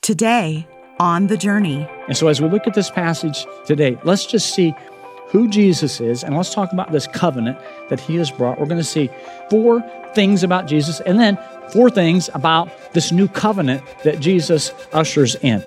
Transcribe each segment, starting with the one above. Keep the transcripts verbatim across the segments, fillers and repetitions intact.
Today on The Journey. And so as we look at this passage today, let's just see who Jesus is, and let's talk about this covenant that he has brought. We're going to see four things about Jesus, and then four things about this new covenant that Jesus ushers in.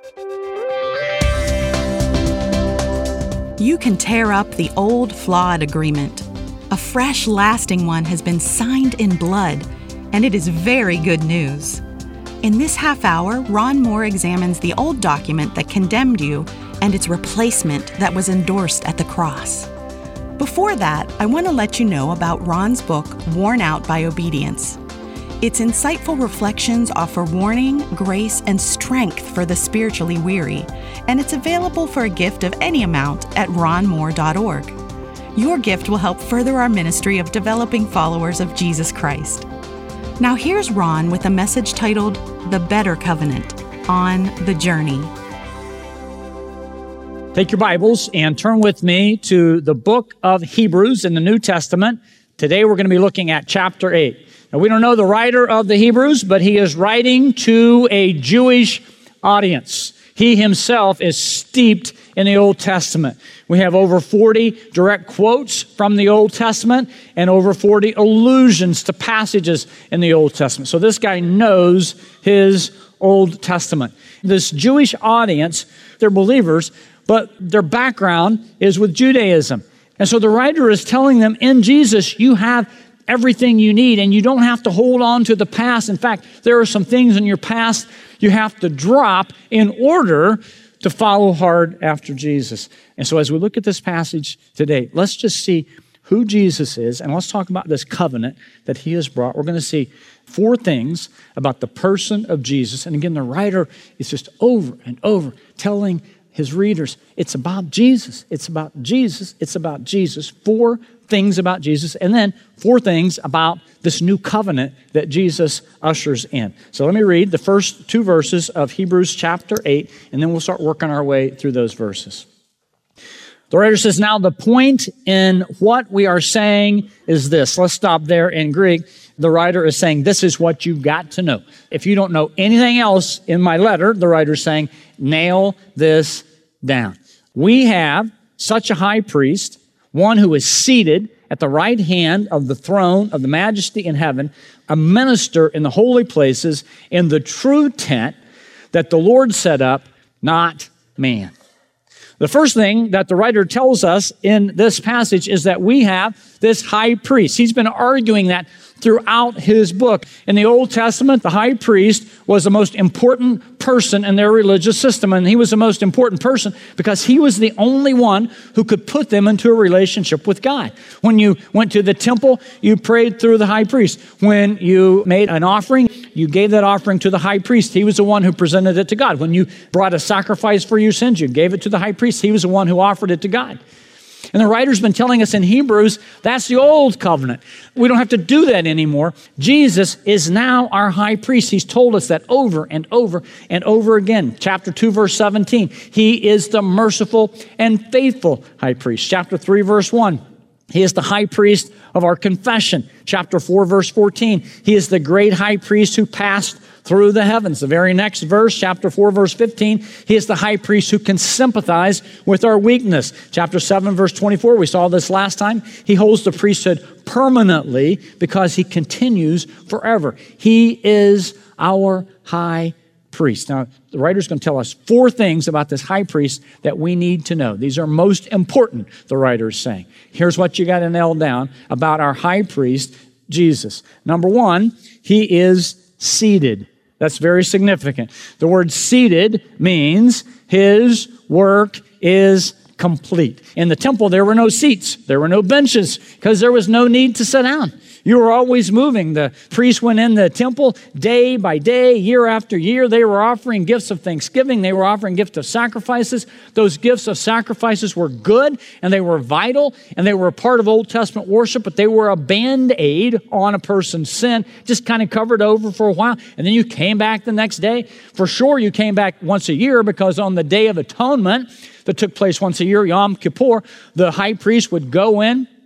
You can tear up the old, flawed agreement. A fresh, lasting one has been signed in blood, and it is very good news. In this half hour, Ron Moore examines the old document that condemned you and its replacement that was endorsed at the cross. Before that, I want to let you know about Ron's book, Worn Out by Obedience. Its insightful reflections offer warning, grace, and strength for the spiritually weary, and it's available for a gift of any amount at ron moore dot org. Your gift will help further our ministry of developing followers of Jesus Christ. Now here's Ron with a message titled, The Better Covenant, on The Journey. Take your Bibles and turn with me to the book of Hebrews in the New Testament. Today we're going to be looking at chapter eight. Now we don't know the writer of the Hebrews, but he is writing to a Jewish audience. He himself is steeped in the Old Testament. We have over forty direct quotes from the Old Testament and over forty allusions to passages in the Old Testament. So this guy knows his Old Testament. This Jewish audience, they're believers, but their background is with Judaism. And so the writer is telling them, in Jesus, you have everything you need, and you don't have to hold on to the past. In fact, there are some things in your past you have to drop in order to follow hard after Jesus. And so as we look at this passage today, let's just see who Jesus is, and let's talk about this covenant that he has brought. We're going to see four things about the person of Jesus. And again, the writer is just over and over telling his readers, it's about Jesus, it's about Jesus, it's about Jesus. Four things about Jesus, and then four things about this new covenant that Jesus ushers in. So let me read the first two verses of Hebrews chapter eight, and then we'll start working our way through those verses. The writer says, now the point in what we are saying is this. Let's stop there in Greek. The writer is saying, this is what you've got to know. If you don't know anything else in my letter, the writer is saying, nail this down. We have such a high priest, one who is seated at the right hand of the throne of the majesty in heaven, a minister in the holy places, in the true tent that the Lord set up, not man. The first thing that the writer tells us in this passage is that we have this high priest. He's been arguing that throughout his book. In the Old Testament, the high priest was the most important person in their religious system, and he was the most important person because he was the only one who could put them into a relationship with God. When you went to the temple, you prayed through the high priest. When you made an offering, you gave that offering to the high priest. He was the one who presented it to God. When you brought a sacrifice for your sins, you gave it to the high priest. He was the one who offered it to God. And the writer's been telling us in Hebrews, that's the old covenant. We don't have to do that anymore. Jesus is now our high priest. He's told us that over and over and over again. Chapter two, verse seventeen, he is the merciful and faithful high priest. Chapter three, verse one, he is the high priest of our confession. Chapter four, verse fourteen, he is the great high priest who passed through the heavens. The very next verse, chapter four, verse fifteen, he is the high priest who can sympathize with our weakness. Chapter seven, verse twenty-four, we saw this last time. He holds the priesthood permanently because he continues forever. He is our high priest. Now, the writer's going to tell us four things about this high priest that we need to know. These are most important, the writer is saying. Here's what you got to nail down about our high priest, Jesus. Number one, he is seated. That's very significant. The word seated means his work is complete. In the temple, there were no seats. There were no benches because there was no need to sit down. You were always moving. The priests went in the temple day by day, year after year. They were offering gifts of thanksgiving. They were offering gifts of sacrifices. Those gifts of sacrifices were good and they were vital and they were a part of Old Testament worship, but they were a band-aid on a person's sin, just kind of covered over for a while. And then you came back the next day. For sure, you came back once a year because on the Day of Atonement that took place once a year, Yom Kippur, the high priest would go in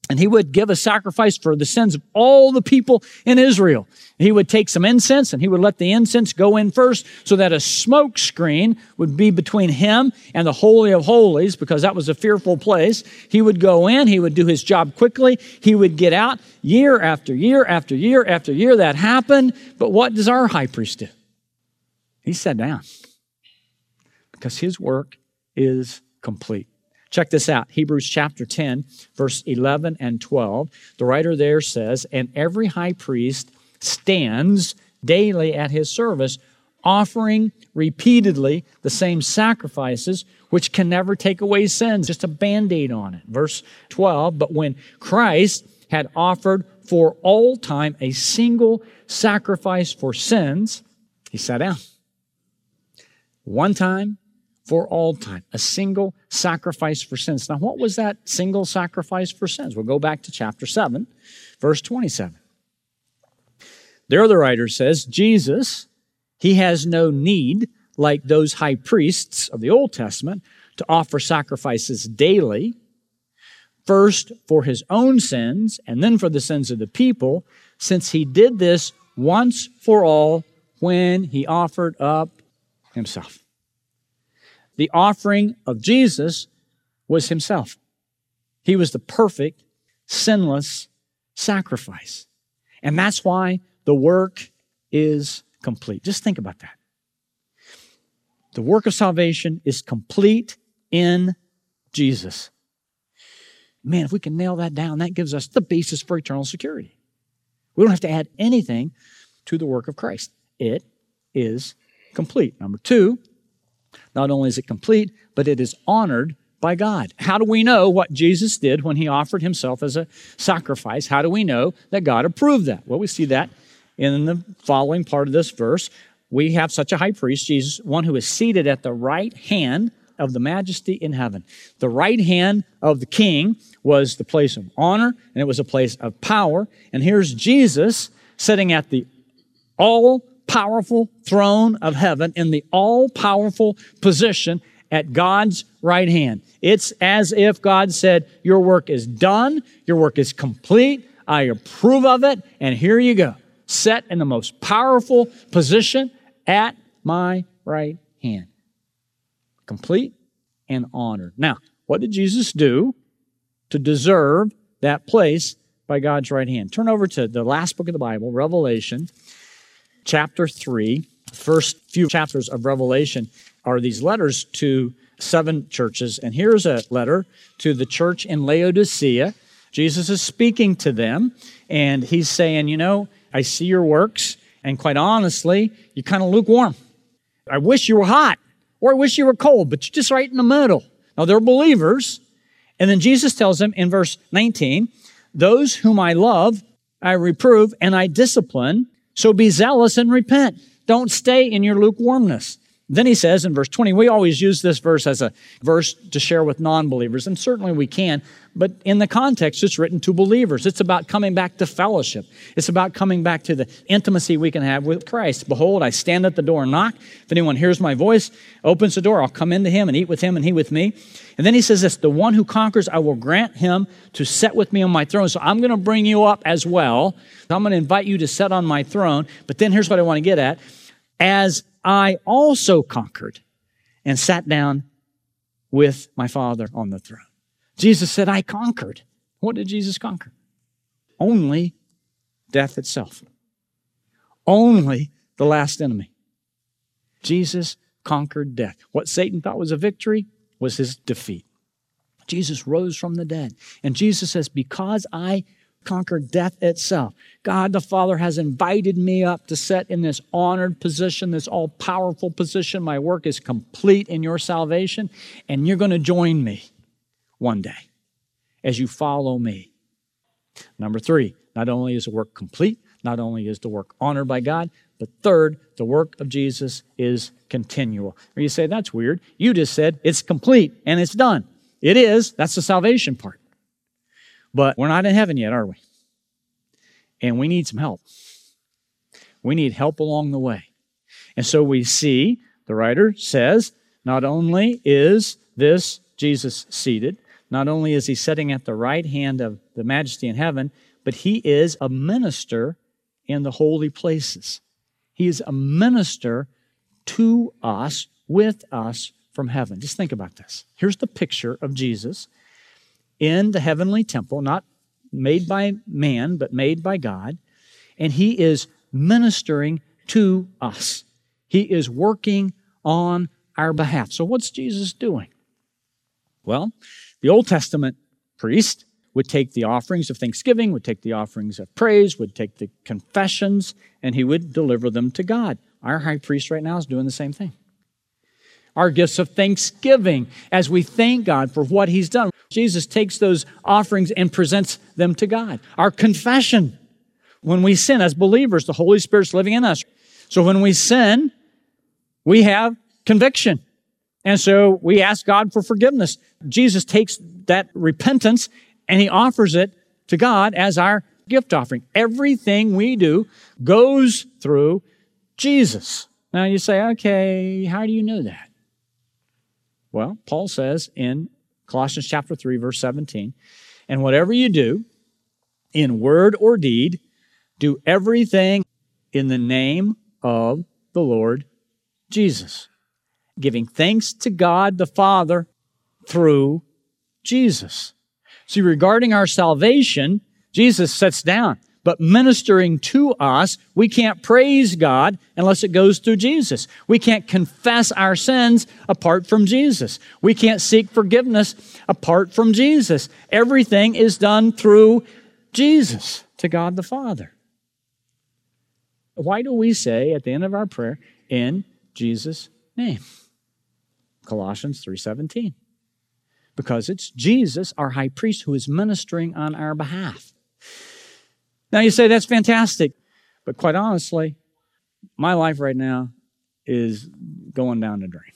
And he would give a sacrifice for the sins of all the people in Israel. He would take some incense and he would let the incense go in first so that a smoke screen would be between him and the Holy of Holies, because that was a fearful place. He would go in, he would do his job quickly, he would get out. Year after year after year after year that happened. But what does our high priest do? He sat down because his work is complete. Check this out. Hebrews chapter ten, verse eleven and twelve. The writer there says, "And every high priest stands daily at his service, offering repeatedly the same sacrifices, which can never take away sins." Just a Band-Aid on it. Verse twelve, "But when Christ had offered for all time a single sacrifice for sins," he sat down. One time for all time, a single sacrifice for sins. Now, what was that single sacrifice for sins? We'll go back to chapter seven, verse twenty-seven. There the writer says, Jesus, he has no need, like those high priests of the Old Testament, to offer sacrifices daily, first for his own sins and then for the sins of the people, since he did this once for all when he offered up himself. The offering of Jesus was himself. He was the perfect, sinless sacrifice. And that's why the work is complete. Just think about that. The work of salvation is complete in Jesus. Man, if we can nail that down, that gives us the basis for eternal security. We don't have to add anything to the work of Christ. It is complete. Number two, not only is it complete, but it is honored by God. How do we know what Jesus did when he offered himself as a sacrifice? How do we know that God approved that? Well, we see that in the following part of this verse. We have such a high priest, Jesus, one who is seated at the right hand of the majesty in heaven. The right hand of the king was the place of honor, and it was a place of power. And here's Jesus sitting at the all-powerful throne of heaven in the all-powerful position at God's right hand. It's as if God said, your work is done, your work is complete, I approve of it, and here you go. Set in the most powerful position at my right hand. Complete and honored. Now, what did Jesus do to deserve that place by God's right hand? Turn over to the last book of the Bible, Revelation, chapter three. First few chapters of Revelation are these letters to seven churches. And here's a letter to the church in Laodicea. Jesus is speaking to them, and he's saying, you know, I see your works, and quite honestly, you're kind of lukewarm. I wish you were hot, or I wish you were cold, but you're just right in the middle. Now, they're believers. And then Jesus tells them in verse nineteen, those whom I love, I reprove, and I discipline, so be zealous and repent. Don't stay in your lukewarmness. Then he says in verse twenty, we always use this verse as a verse to share with non-believers, and certainly we can, but in the context, it's written to believers. It's about coming back to fellowship. It's about coming back to the intimacy we can have with Christ. Behold, I stand at the door and knock. If anyone hears my voice, opens the door, I'll come into him and eat with him and he with me. And then he says this, the one who conquers, I will grant him to sit with me on my throne. So I'm going to bring you up as well. I'm going to invite you to sit on my throne. But then here's what I want to get at. As I also conquered and sat down with my Father on the throne. Jesus said, I conquered. What did Jesus conquer? Only death itself. Only the last enemy. Jesus conquered death. What Satan thought was a victory was his defeat. Jesus rose from the dead. And Jesus says, because I conquered death itself, God the Father has invited me up to sit in this honored position, this all-powerful position. My work is complete in your salvation, and you're going to join me one day as you follow me. Number three, not only is the work complete, not only is the work honored by God, but third, the work of Jesus is continual. Or you say, that's weird. You just said it's complete and it's done. It is. That's the salvation part. But we're not in heaven yet, are we? And we need some help. We need help along the way. And so we see, the writer says, not only is this Jesus seated, Not only is he sitting at the right hand of the Majesty in heaven, but he is a minister in the holy places. He is a minister to us, with us from heaven. Just think about this. Here's the picture of Jesus in the heavenly temple, not made by man, but made by God. And he is ministering to us. He is working on our behalf. So what's Jesus doing? Well, the Old Testament priest would take the offerings of thanksgiving, would take the offerings of praise, would take the confessions, and he would deliver them to God. Our high priest right now is doing the same thing. Our gifts of thanksgiving as we thank God for what he's done. Jesus takes those offerings and presents them to God. Our confession, when we sin as believers, the Holy Spirit's living in us. So when we sin, we have conviction. And so we ask God for forgiveness. Jesus takes that repentance and he offers it to God as our gift offering. Everything we do goes through Jesus. Now you say, okay, how do you know that? Well, Paul says in Colossians chapter three, verse seventeen, and whatever you do, in word or deed, do everything in the name of the Lord Jesus, giving thanks to God the Father through Jesus. See, regarding our salvation, Jesus sits down. But ministering to us, we can't praise God unless it goes through Jesus. We can't confess our sins apart from Jesus. We can't seek forgiveness apart from Jesus. Everything is done through Jesus to God the Father. Why do we say at the end of our prayer, in Jesus' name? Colossians three seventeen. Because it's Jesus, our high priest, who is ministering on our behalf. Now you say, that's fantastic. But quite honestly, my life right now is going down the drain.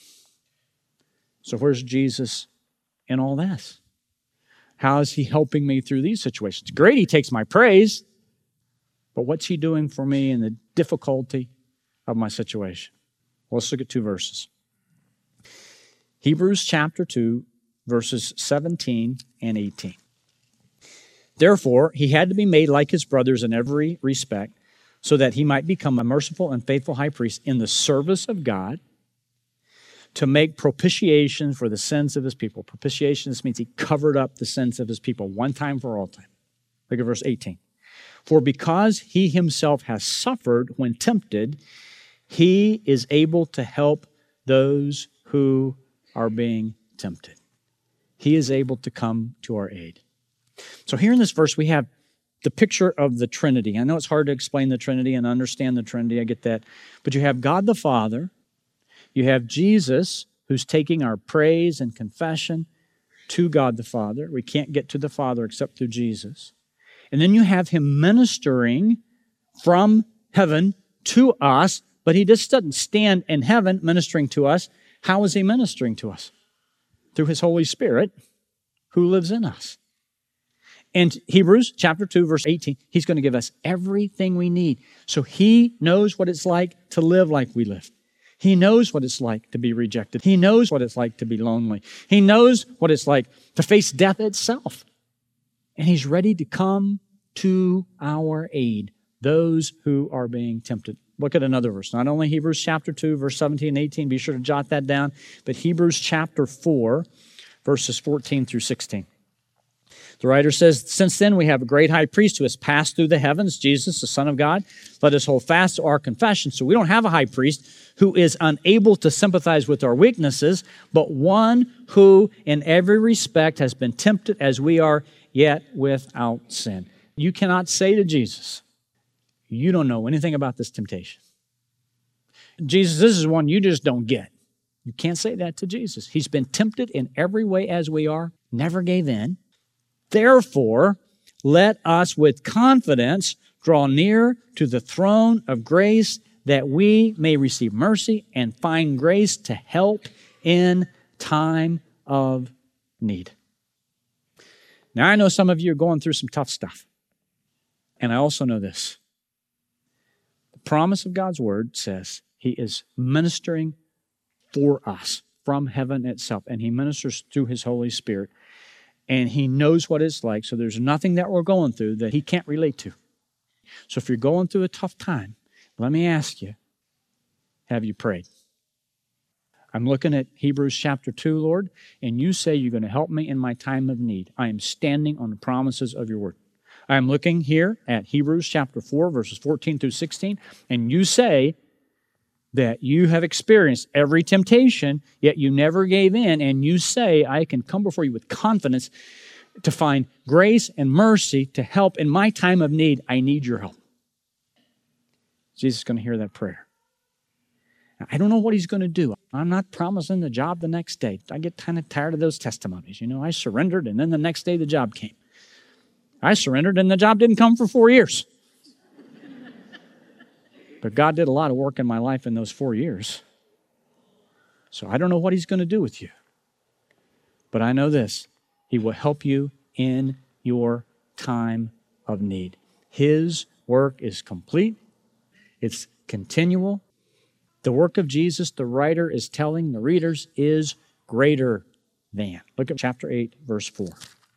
So where's Jesus in all this? How is he helping me through these situations? Great, he takes my praise. But what's he doing for me in the difficulty of my situation? Well, let's look at two verses. Hebrews chapter two, verses seventeen and eighteen. Therefore, he had to be made like his brothers in every respect, so that he might become a merciful and faithful high priest in the service of God, to make propitiation for the sins of his people. Propitiation, this means he covered up the sins of his people one time for all time. Look at verse eighteen. For because he himself has suffered when tempted, he is able to help those who are being tempted. He is able to come to our aid. So here in this verse, we have the picture of the Trinity. I know it's hard to explain the Trinity and understand the Trinity. I get that. But you have God the Father. You have Jesus, who's taking our praise and confession to God the Father. We can't get to the Father except through Jesus. And then you have him ministering from heaven to us, but he just doesn't stand in heaven ministering to us. How is he ministering to us? Through his Holy Spirit, who lives in us. In Hebrews chapter two, verse eighteen, he's going to give us everything we need. So he knows what it's like to live like we live. He knows what it's like to be rejected. He knows what it's like to be lonely. He knows what it's like to face death itself. And he's ready to come to our aid, those who are being tempted. Look at another verse. Not only Hebrews chapter two, verse seventeen and eighteen, be sure to jot that down, but Hebrews chapter four, verses fourteen through sixteen. The writer says, since then we have a great high priest who has passed through the heavens, Jesus, the Son of God. Let us hold fast to our confession. So we don't have a high priest who is unable to sympathize with our weaknesses, but one who in every respect has been tempted as we are, yet without sin. You cannot say to Jesus, you don't know anything about this temptation. Jesus, this is one you just don't get. You can't say that to Jesus. He's been tempted in every way as we are, never gave in. Therefore, let us with confidence draw near to the throne of grace that we may receive mercy and find grace to help in time of need. Now, I know some of you are going through some tough stuff. And I also know this. The promise of God's word says he is ministering for us from heaven itself, and he ministers through his Holy Spirit. and he knows what it's like. So there's nothing that we're going through that he can't relate to. So if you're going through a tough time, let me ask you, have you prayed? I'm looking at Hebrews chapter two, Lord, and you say you're going to help me in my time of need. I am standing on the promises of your word. I am looking here at Hebrews chapter four, verses fourteen through sixteen, and you say that you have experienced every temptation, yet you never gave in, and you say, I can come before you with confidence to find grace and mercy to help in my time of need. I need your help. Jesus is going to hear that prayer. I don't know what he's going to do. I'm not promising the job the next day. I get kind of tired of those testimonies. You know, I surrendered, and then the next day the job came. I surrendered, and the job didn't come for four years. But God did a lot of work in my life in those four years. So I don't know what he's going to do with you. But I know this. He will help you in your time of need. His work is complete. It's continual. The work of Jesus, the writer is telling the readers, is greater than. Look at chapter eight, verse four.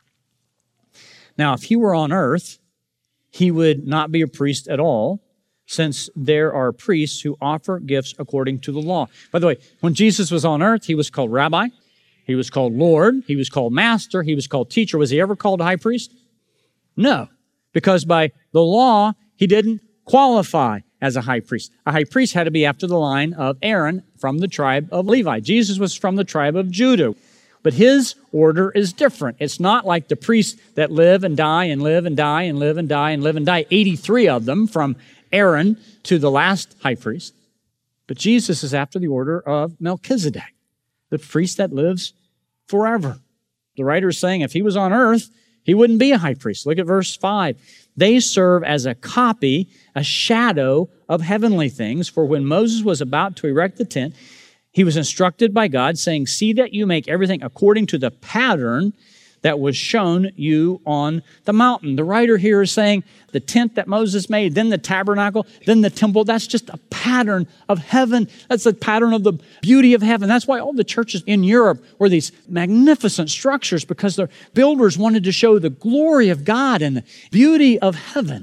Now, if he were on earth, he would not be a priest at all, since there are priests who offer gifts according to the law. By the way, when Jesus was on earth, he was called Rabbi, he was called Lord, he was called Master, he was called Teacher. Was he ever called High Priest? No, because by the law, he didn't qualify as a high priest. A high priest had to be after the line of Aaron from the tribe of Levi. Jesus was from the tribe of Judah. But his order is different. It's not like the priests that live and die and live and die and live and die and live and die, eighty-three of them from Aaron to the last high priest. But Jesus is after the order of Melchizedek, the priest that lives forever. The writer is saying if he was on earth, he wouldn't be a high priest. Look at verse five. They serve as a copy, a shadow of heavenly things. For when Moses was about to erect the tent, he was instructed by God, saying, see that you make everything according to the pattern that was shown you on the mountain. The writer here is saying the tent that Moses made, then the tabernacle, then the temple, that's just a pattern of heaven. That's a pattern of the beauty of heaven. That's why all the churches in Europe were these magnificent structures, because the builders wanted to show the glory of God and the beauty of heaven.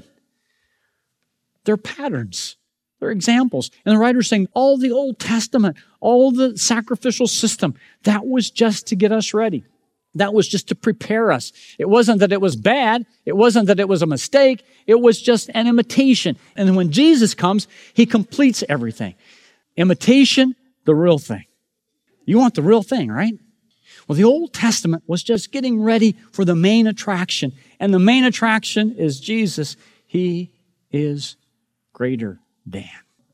They're patterns. They're examples. And the writer's saying all the Old Testament, all the sacrificial system, that was just to get us ready. That was just to prepare us. It wasn't that it was bad. It wasn't that it was a mistake. It was just an imitation. And when Jesus comes, he completes everything. Imitation, the real thing. You want the real thing, right? Well, the Old Testament was just getting ready for the main attraction. And the main attraction is Jesus. He is greater than.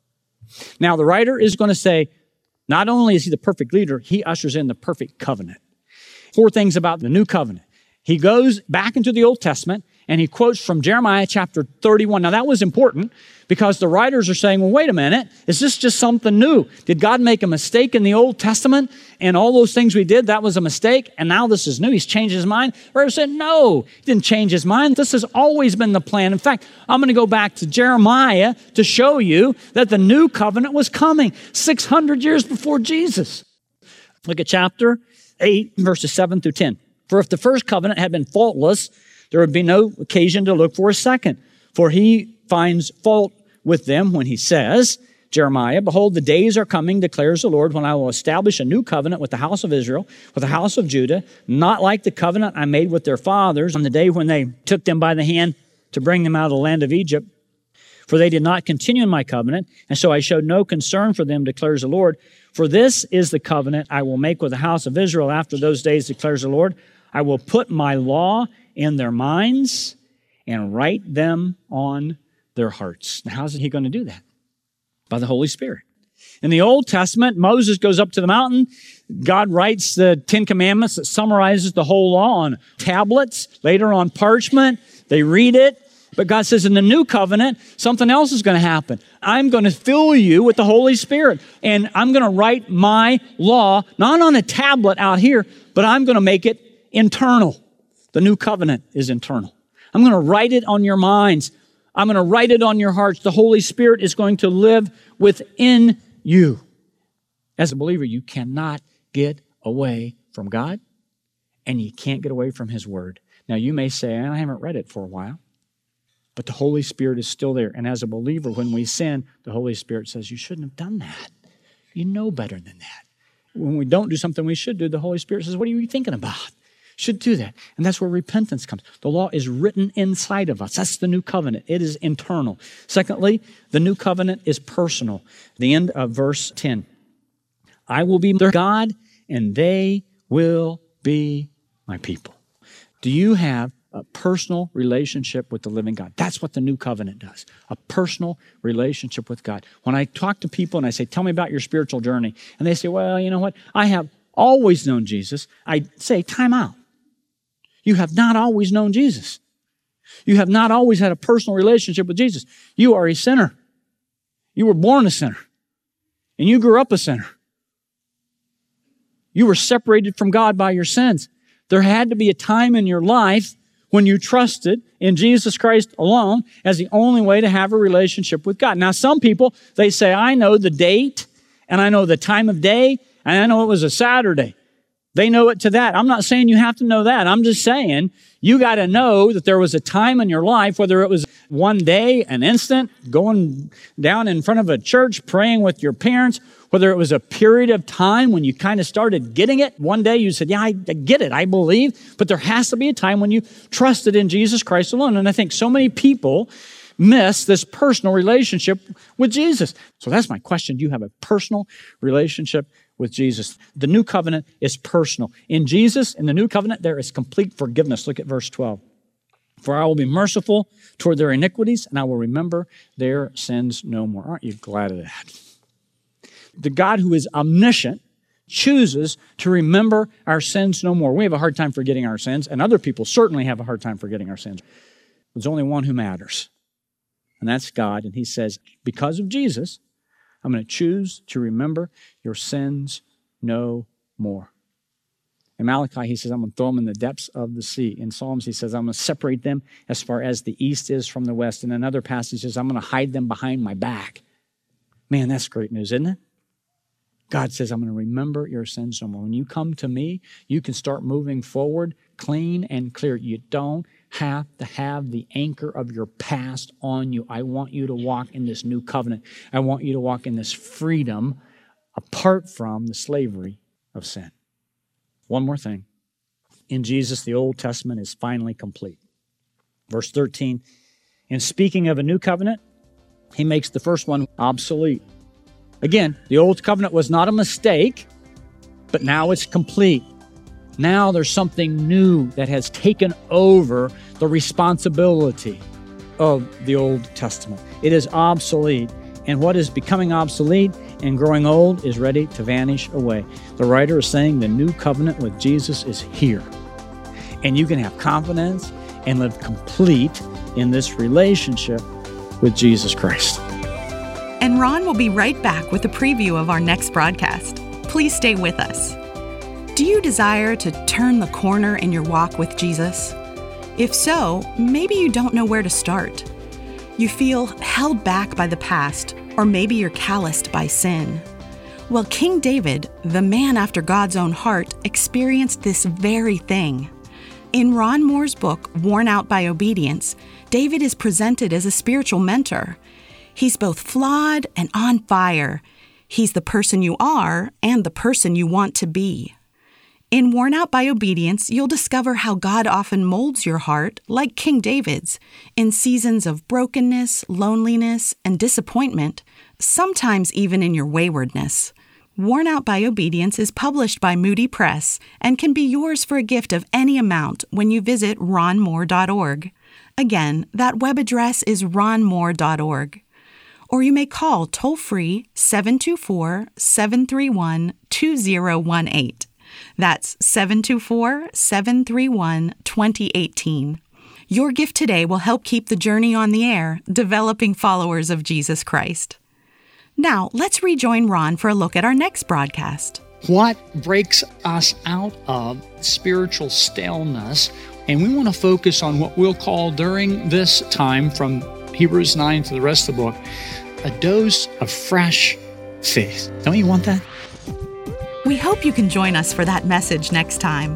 Now, the writer is going to say, not only is he the perfect leader, he ushers in the perfect covenant. Four things about the new covenant. He goes back into the Old Testament and he quotes from Jeremiah chapter thirty-one. Now that was important because the writers are saying, well, wait a minute, is this just something new? Did God make a mistake in the Old Testament and all those things we did, that was a mistake, and now this is new? He's changed his mind? The writer said, no, he didn't change his mind. This has always been the plan. In fact, I'm going to go back to Jeremiah to show you that the new covenant was coming six hundred years before Jesus. Look at chapter eight, verses seven through ten. For if the first covenant had been faultless, there would be no occasion to look for a second. For he finds fault with them when he says, Jeremiah, behold, the days are coming, declares the Lord, when I will establish a new covenant with the house of Israel, with the house of Judah, not like the covenant I made with their fathers on the day when they took them by the hand to bring them out of the land of Egypt. For they did not continue in my covenant, and so I showed no concern for them, declares the Lord. For this is the covenant I will make with the house of Israel after those days, declares the Lord. I will put my law in their minds and write them on their hearts. Now, how's he going to do that? By the Holy Spirit. In the Old Testament, Moses goes up to the mountain. God writes the Ten Commandments that summarizes the whole law on tablets, later on parchment. They read it. But God says in the new covenant, something else is going to happen. I'm going to fill you with the Holy Spirit. And I'm going to write my law, not on a tablet out here, but I'm going to make it internal. The new covenant is internal. I'm going to write it on your minds. I'm going to write it on your hearts. The Holy Spirit is going to live within you. As a believer, you cannot get away from God, and you can't get away from his word. Now, you may say, I haven't read it for a while, but the Holy Spirit is still there. And as a believer, when we sin, the Holy Spirit says, you shouldn't have done that. You know better than that. When we don't do something we should do, the Holy Spirit says, what are you thinking about? Should do that. And that's where repentance comes. The law is written inside of us. That's the new covenant. It is internal. Secondly, the new covenant is personal. The end of verse ten. I will be their God, and they will be my people. Do you have a personal relationship with the living God? That's what the new covenant does. A personal relationship with God. When I talk to people and I say, tell me about your spiritual journey, and they say, well, you know what? I have always known Jesus. I say, time out. You have not always known Jesus. You have not always had a personal relationship with Jesus. You are a sinner. You were born a sinner. And you grew up a sinner. You were separated from God by your sins. There had to be a time in your life when you trusted in Jesus Christ alone as the only way to have a relationship with God. Now, some people, they say, I know the date, and I know the time of day, and I know it was a Saturday. They know it to that. I'm not saying you have to know that. I'm just saying you got to know that there was a time in your life, whether it was one day, an instant, going down in front of a church, praying with your parents, whether it was a period of time when you kind of started getting it. One day you said, yeah, I get it, I believe. But there has to be a time when you trusted in Jesus Christ alone. And I think so many people miss this personal relationship with Jesus. So that's my question. Do you have a personal relationship with Jesus? The new covenant is personal. In Jesus, in the new covenant, there is complete forgiveness. Look at verse twelve. For I will be merciful toward their iniquities, and I will remember their sins no more. Aren't you glad of that? The God who is omniscient chooses to remember our sins no more. We have a hard time forgetting our sins, and other people certainly have a hard time forgetting our sins. There's only one who matters, and that's God. And he says, because of Jesus, I'm going to choose to remember your sins no more. In Malachi, he says, I'm going to throw them in the depths of the sea. In Psalms, he says, I'm going to separate them as far as the east is from the west. In another passage, he says, I'm going to hide them behind my back. Man, that's great news, isn't it? God says, I'm going to remember your sins no more. When you come to me, you can start moving forward clean and clear. You don't have to have the anchor of your past on you. I want you to walk in this new covenant. I want you to walk in this freedom apart from the slavery of sin. One more thing. In Jesus, the Old Testament is finally complete. Verse thirteen, in speaking of a new covenant, he makes the first one obsolete. Again, the Old Covenant was not a mistake, but now it's complete. Now there's something new that has taken over the responsibility of the Old Testament. It is obsolete, and what is becoming obsolete and growing old is ready to vanish away. The writer is saying the new covenant with Jesus is here, and you can have confidence and live complete in this relationship with Jesus Christ. And Ron will be right back with a preview of our next broadcast. Please stay with us. Do you desire to turn the corner in your walk with Jesus? If so, maybe you don't know where to start. You feel held back by the past, or maybe you're calloused by sin. Well, King David, the man after God's own heart, experienced this very thing. In Ron Moore's book, Worn Out by Obedience, David is presented as a spiritual mentor. He's both flawed and on fire. He's the person you are and the person you want to be. In Worn Out by Obedience, you'll discover how God often molds your heart, like King David's, in seasons of brokenness, loneliness, and disappointment, sometimes even in your waywardness. Worn Out by Obedience is published by Moody Press and can be yours for a gift of any amount when you visit ron moore dot org. Again, that web address is ron moore dot org. Or you may call toll-free seven two four, seven three one, two zero one eight. That's seven two four, seven three one, two zero one eight. Your gift today will help keep the journey on the air, developing followers of Jesus Christ. Now, let's rejoin Ron for a look at our next broadcast. What breaks us out of spiritual staleness? And we want to focus on what we'll call during this time from Hebrews nine to the rest of the book, a dose of fresh faith. Don't you want that? We hope you can join us for that message next time.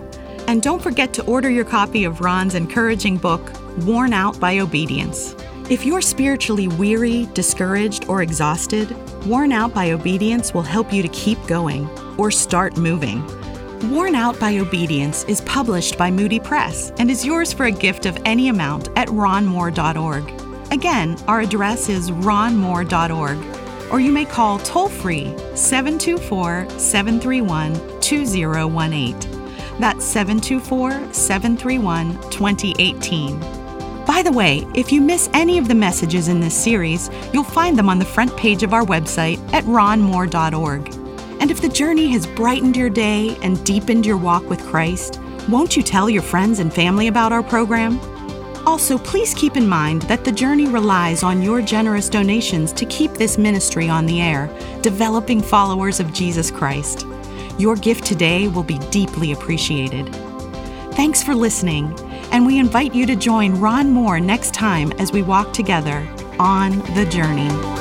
And don't forget to order your copy of Ron's encouraging book, Worn Out by Obedience. If you're spiritually weary, discouraged, or exhausted, Worn Out by Obedience will help you to keep going or start moving. Worn Out by Obedience is published by Moody Press and is yours for a gift of any amount at ron moore dot org. Again, our address is ron moore dot org, or you may call toll-free seven two four, seven three one, two zero one eight. That's seven two four, seven three one, two zero one eight. By the way, if you miss any of the messages in this series, you'll find them on the front page of our website at ron moore dot org. And if the journey has brightened your day and deepened your walk with Christ, won't you tell your friends and family about our program? Also, please keep in mind that the journey relies on your generous donations to keep this ministry on the air, developing followers of Jesus Christ. Your gift today will be deeply appreciated. Thanks for listening, and we invite you to join Ron Moore next time as we walk together on the journey.